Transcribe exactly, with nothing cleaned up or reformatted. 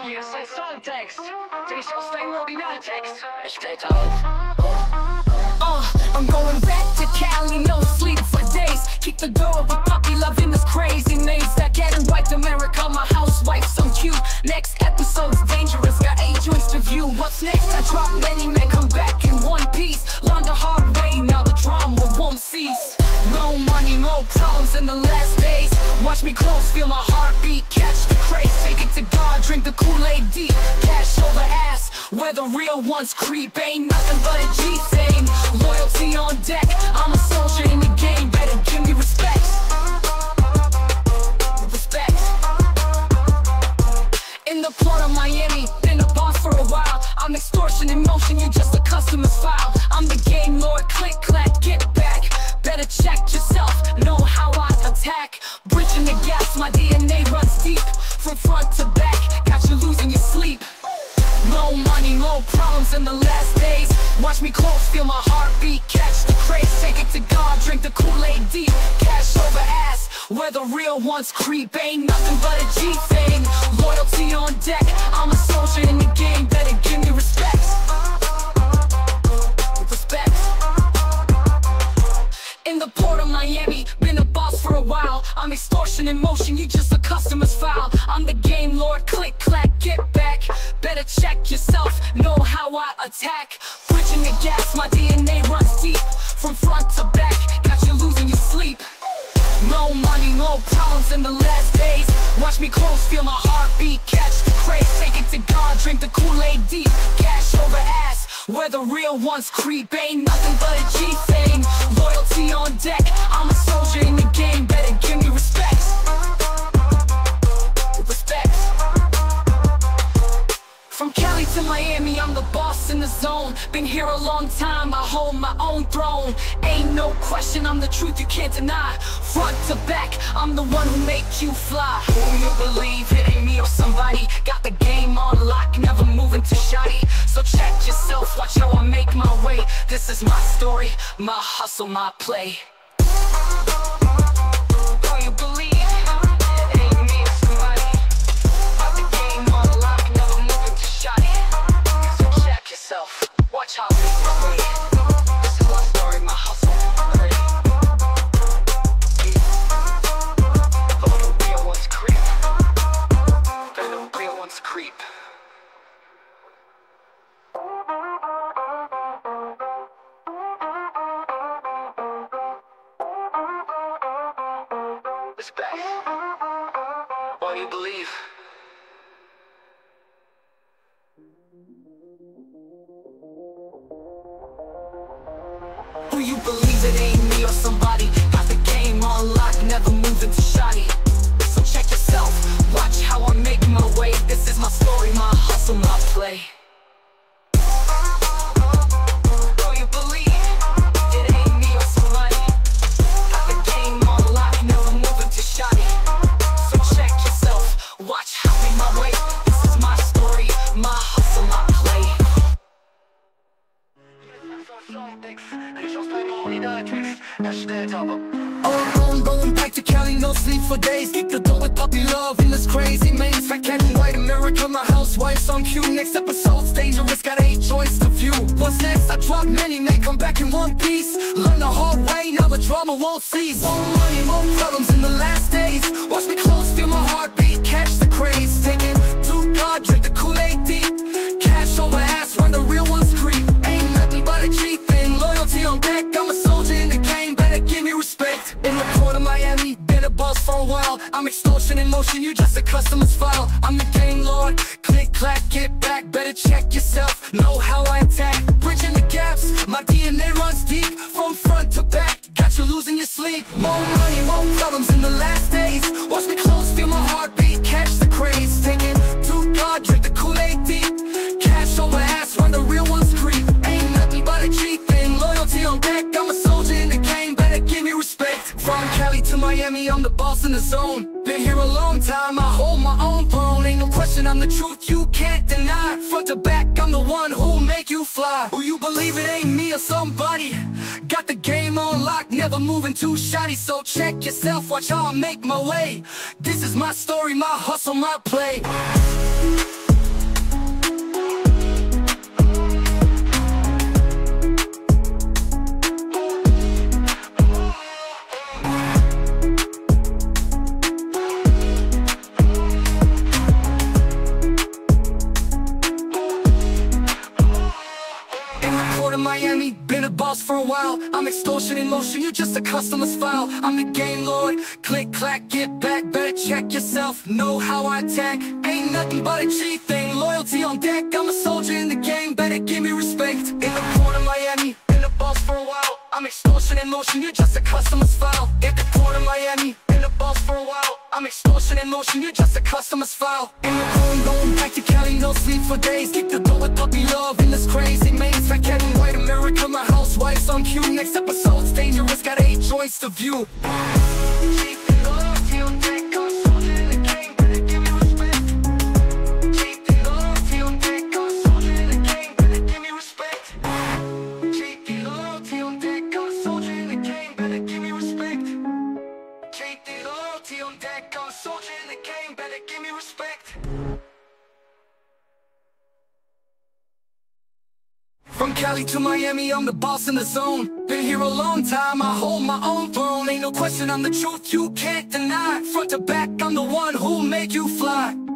Hier ist ein Songtext, den ich aus deinem Originaltext. Ich trete auf. Uh, I'm going back to Cali, no sleep for days. Keep the door with puppy love in this crazy names that getting white America, my housewife, some cute. Next episode's dangerous, got eight joints to view. What's next? I drop many men, come back in one piece. Learn the hard way, now the drama won't cease. No money, no problems in the last days. Watch me close, feel my heartbeat, catch the craze. Take it to God, drink the Kool-Aid deep. Cash over ass, where the real ones creep. Ain't nothing but a G-thing. Loyalty on deck, I'm a soldier in the game. Better give me respect. Respect. In the port of Miami, been a boss for a while. I'm extortion in motion, you just a customer's file. I'm the game lord, click, clack, get back. Better check yourself, know how I attack. Bridging the gaps, my D N A runs deep. From front to back, got you losing your sleep. No money, no problems in the last days. Watch me close, feel my heartbeat, catch the craze. Take it to God, drink the Kool-Aid deep. Cash over ass, where the real ones creep. Ain't nothing but a G thing. Loyalty on deck, I'm a soldier in the game. Better give me respect. Respect. In the port of Miami, been a boss for a while. I'm extortion in motion, you just a customer's file. I'm the game lord, click, clack, get back. Better check yourself, know how I attack. Bridging the gaps, my D N A runs deep. From front to back, got you losing your sleep. No money, no problems in the last days. Watch me close, feel my heartbeat, catch the craze. Take it to God, drink the Kool-Aid deep. Cash over ass, where the real ones creep. Ain't nothing but a G thing. Loyalty on deck, I'm a soldier in the game. Better give me respect. Respect. From Cali to Miami, I'm the boss in the zone. Been here a long time, I hold my own throne. Ain't no question, I'm the truth you can't deny. Front to back, I'm the one who make you fly. Who you believe, it ain't me or somebody. Got the game on lock, never moving too shoddy. So check yourself, watch how I make my way. This is my story, my hustle, my play. Who you believe? Watch how I make my way. This is my story, my hustle, my play. Oh, the real ones creep. The real ones creep. Respect. What do you believe? Who you believe, it ain't me or somebody. Got the game on lock, never moving too shoddy. So check yourself, watch how I make my way. This is my story, my hustle, my play. Who you believe, it ain't me or somebody. Got the game on lock, never moving too shoddy. So check yourself, watch how I make my way. This is my story, my hustle, my play. Oh, I'm going back to Cali, no sleep for days. Keep the door with puppy love in this crazy maze. Fat cat in white America, my housewife's on cue. Next episode's dangerous, got eight joints to view. What's next? I drop many, may come back in one piece. Learn the hard way, now the drama won't cease. More money, more problems in the last days. Watch me close, feel my heartbeat, catch the craze. Take it to God, drink the Kool-Aid deep. Cash over ass, run the real ones creep. Ain't nothing but a G thing. Loyalty on deck, I'm a soldier in the game. Better give me respect. In the port of Miami, been a boss for a while. I'm extortion in motion, you just a customer's file. I'm the game lord, click, clack, get back. Better check yourself, know how I attack. Bridging the gaps, my D N A runs deep. From front to back, got you losing your sleep. More money, more problems in the last days. Watch me close, feel my heartbeat, catch the craze. Take it to God, drink the Kool-Aid deep. Cash over ass, run the real ones creep. Ain't nothing but a G thing. Loyalty on deck, I'm a soldier in the game. Better give me respect. From Cali to Miami, I'm the boss in the zone. Been here a long time, I hold my own throne. Ain't no question, I'm the truth you can't deny. Front to back, I'm the one who'll make you fly. Who you believe, it ain't me or somebody. Got the game on lock, never moving too shoddy. So check yourself, watch how I make my way. This is my story, my hustle, my play. foul. I'm extortion in motion, you're just a customer's file. I'm the game lord, click clack, get back. Better check yourself, know how I attack. Ain't nothing but a G thing, loyalty on deck. I'm a soldier in the game, better give me respect. In the port of Miami, been a boss for a while. I'm extortion in motion, you're just a customer's file. In the port of Miami, been a boss for a while. I'm extortion in motion, you're just a customer's file. In the home, going back to Cali, no sleep for days. Kick the door with puppy love in this crazy maze. Fat cat in white America, my housewife's on cue. Next episode's dangerous, got eight joints to view. On deck, I'm a soldier in the game, better give me respect. From Cali to Miami, I'm the boss in the zone. Been here a long time, I hold my own throne. Ain't no question, I'm the truth you can't deny. Front to back, I'm the one who'll make you fly.